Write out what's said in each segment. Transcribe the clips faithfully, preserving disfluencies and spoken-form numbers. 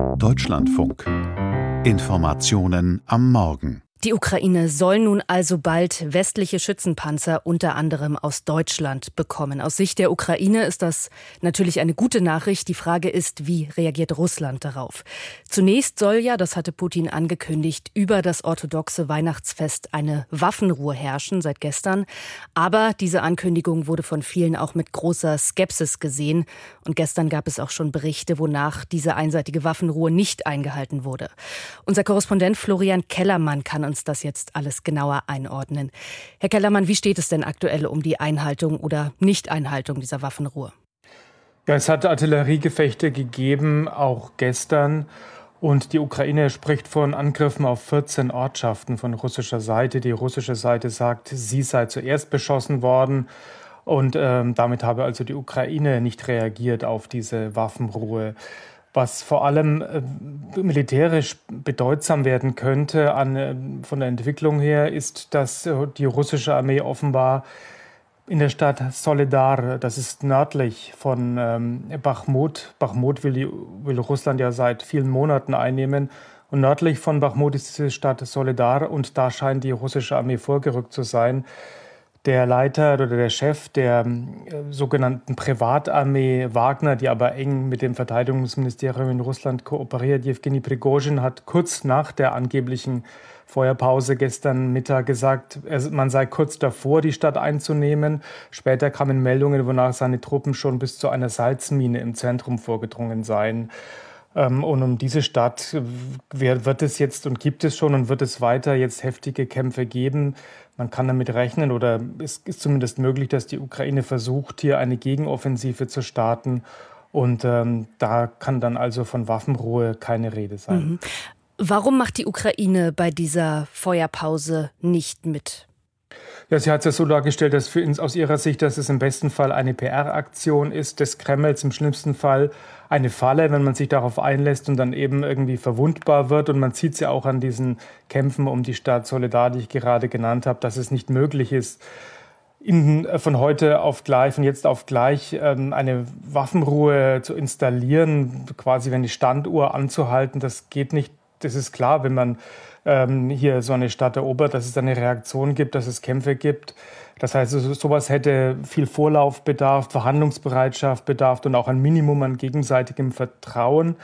Deutschlandfunk. Informationen am Morgen. Die Ukraine soll nun also bald westliche Schützenpanzer unter anderem aus Deutschland bekommen. Aus Sicht der Ukraine ist das natürlich eine gute Nachricht. Die Frage ist, wie reagiert Russland darauf? Zunächst soll ja, das hatte Putin angekündigt, über das orthodoxe Weihnachtsfest eine Waffenruhe herrschen seit gestern. Aber diese Ankündigung wurde von vielen auch mit großer Skepsis gesehen. Und gestern gab es auch schon Berichte, wonach diese einseitige Waffenruhe nicht eingehalten wurde. Unser Korrespondent Florian Kellermann kann uns das jetzt alles genauer einordnen. Herr Kellermann, wie steht es denn aktuell um die Einhaltung oder Nichteinhaltung dieser Waffenruhe? Ja, es hat Artilleriegefechte gegeben, auch gestern. Und die Ukraine spricht von Angriffen auf vierzehn Ortschaften von russischer Seite. Die russische Seite sagt, sie sei zuerst beschossen worden. Und ähm, damit habe also die Ukraine nicht reagiert auf diese Waffenruhe. Was vor allem äh, militärisch bedeutsam werden könnte an, äh, von der Entwicklung her, ist, dass äh, die russische Armee offenbar in der Stadt Soledar, das ist nördlich von ähm, Bachmut, Bachmut will, die, will Russland ja seit vielen Monaten einnehmen, und nördlich von Bachmut ist diese Stadt Soledar, und da scheint die russische Armee vorgerückt zu sein. Der Leiter oder der Chef der äh, sogenannten Privatarmee Wagner, die aber eng mit dem Verteidigungsministerium in Russland kooperiert, Jewgeni Prigozhin, hat kurz nach der angeblichen Feuerpause gestern Mittag gesagt, er, man sei kurz davor, die Stadt einzunehmen. Später kamen Meldungen, wonach seine Truppen schon bis zu einer Salzmine im Zentrum vorgedrungen seien. Und um diese Stadt wird es jetzt und gibt es schon und wird es weiter jetzt heftige Kämpfe geben. Man kann damit rechnen, oder es ist zumindest möglich, dass die Ukraine versucht, hier eine Gegenoffensive zu starten. Und ähm, da kann dann also von Waffenruhe keine Rede sein. Mhm. Warum macht die Ukraine bei dieser Feuerpause nicht mit? Ja, sie hat es ja so dargestellt, dass für uns aus ihrer Sicht, dass es im besten Fall eine P R-Aktion ist des Kremls, im schlimmsten Fall eine Falle, wenn man sich darauf einlässt und dann eben irgendwie verwundbar wird. Und man sieht es ja auch an diesen Kämpfen um die Stadt Soledar, die ich gerade genannt habe, dass es nicht möglich ist, in, von heute auf gleich, von jetzt auf gleich ähm, eine Waffenruhe zu installieren, quasi wenn die Standuhr anzuhalten. Das geht nicht. Das ist klar, wenn man ähm, hier so eine Stadt erobert, dass es eine Reaktion gibt, dass es Kämpfe gibt. Das heißt, so, sowas hätte viel Vorlauf bedarf, Verhandlungsbereitschaft bedarf und auch ein Minimum an gegenseitigem Vertrauen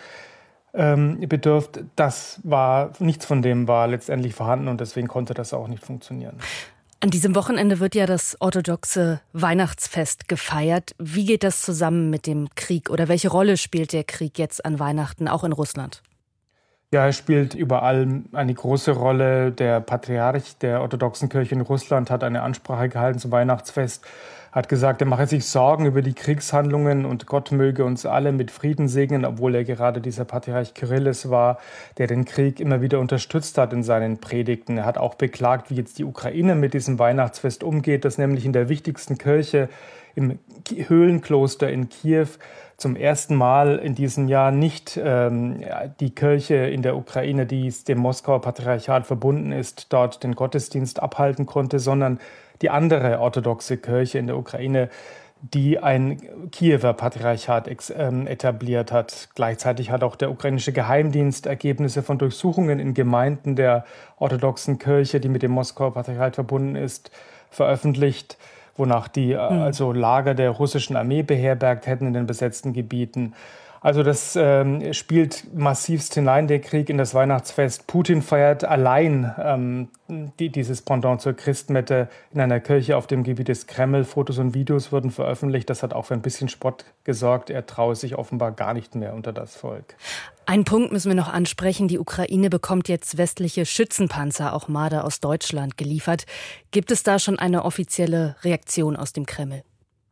ähm, bedürft. Das war, nichts von dem war letztendlich vorhanden, und deswegen konnte das auch nicht funktionieren. An diesem Wochenende wird ja das orthodoxe Weihnachtsfest gefeiert. Wie geht das zusammen mit dem Krieg, oder welche Rolle spielt der Krieg jetzt an Weihnachten, auch in Russland? Ja, er spielt überall eine große Rolle. Der Patriarch der orthodoxen Kirche in Russland hat eine Ansprache gehalten zum Weihnachtsfest, hat gesagt, er mache sich Sorgen über die Kriegshandlungen und Gott möge uns alle mit Frieden segnen, obwohl er gerade dieser Patriarch Kyrillis war, der den Krieg immer wieder unterstützt hat in seinen Predigten. Er hat auch beklagt, wie jetzt die Ukraine mit diesem Weihnachtsfest umgeht, das nämlich in der wichtigsten Kirche im Höhlenkloster in Kiew zum ersten Mal in diesem Jahr nicht ähm, die Kirche in der Ukraine, die dem Moskauer Patriarchat verbunden ist, dort den Gottesdienst abhalten konnte, sondern die andere orthodoxe Kirche in der Ukraine, die ein Kiewer Patriarchat ex, ähm, etabliert hat. Gleichzeitig hat auch der ukrainische Geheimdienst Ergebnisse von Durchsuchungen in Gemeinden der orthodoxen Kirche, die mit dem Moskauer Patriarchat verbunden ist, veröffentlicht, wonach die also Lager der russischen Armee beherbergt hätten in den besetzten Gebieten. Also das ähm, spielt massivst hinein, der Krieg, in das Weihnachtsfest. Putin feiert allein ähm, die, dieses Pendant zur Christmette in einer Kirche auf dem Gebiet des Kreml. Fotos und Videos wurden veröffentlicht. Das hat auch für ein bisschen Spott gesorgt. Er traue sich offenbar gar nicht mehr unter das Volk. Einen Punkt müssen wir noch ansprechen. Die Ukraine bekommt jetzt westliche Schützenpanzer, auch Marder aus Deutschland, geliefert. Gibt es da schon eine offizielle Reaktion aus dem Kreml?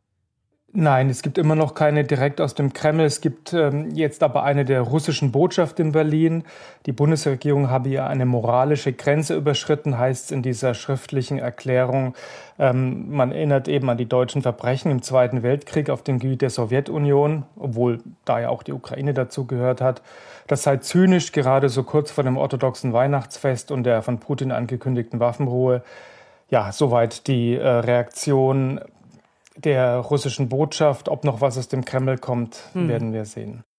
Nein, es gibt immer noch keine direkt aus dem Kreml. Es gibt ähm, jetzt aber eine der russischen Botschaft in Berlin. Die Bundesregierung habe ja eine moralische Grenze überschritten, heißt es in dieser schriftlichen Erklärung. Ähm, man erinnert eben an die deutschen Verbrechen im Zweiten Weltkrieg auf dem Gebiet der Sowjetunion, obwohl da ja auch die Ukraine dazu gehört hat. Das sei zynisch, gerade so kurz vor dem orthodoxen Weihnachtsfest und der von Putin angekündigten Waffenruhe. Ja, soweit die äh, Reaktion der russischen Botschaft. Ob noch was aus dem Kreml kommt, hm. werden wir sehen.